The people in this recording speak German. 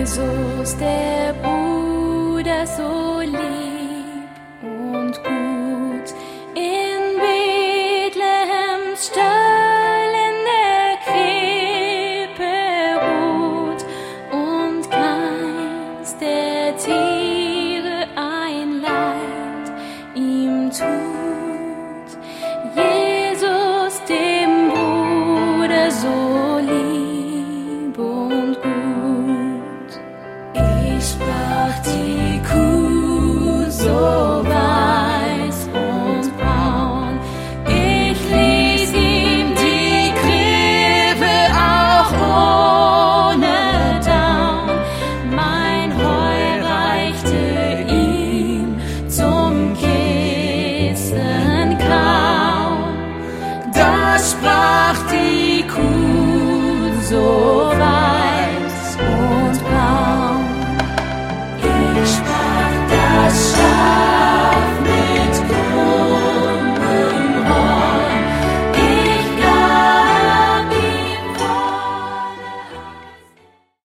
Jesus, der Bruder, so lieb und gut, in Bethlehems Stall in der Krippe ruht und keins der Tiere ein Leid ihm tut. Jesus, dem Bruder, so lieb und gut. Ich sprach die Kuh so weiß und braun, ich ließ ihm die Krippe auch ohne Daun, mein Heu reichte ihm zum Kissen kaum. Da sprach die Kuh so weiß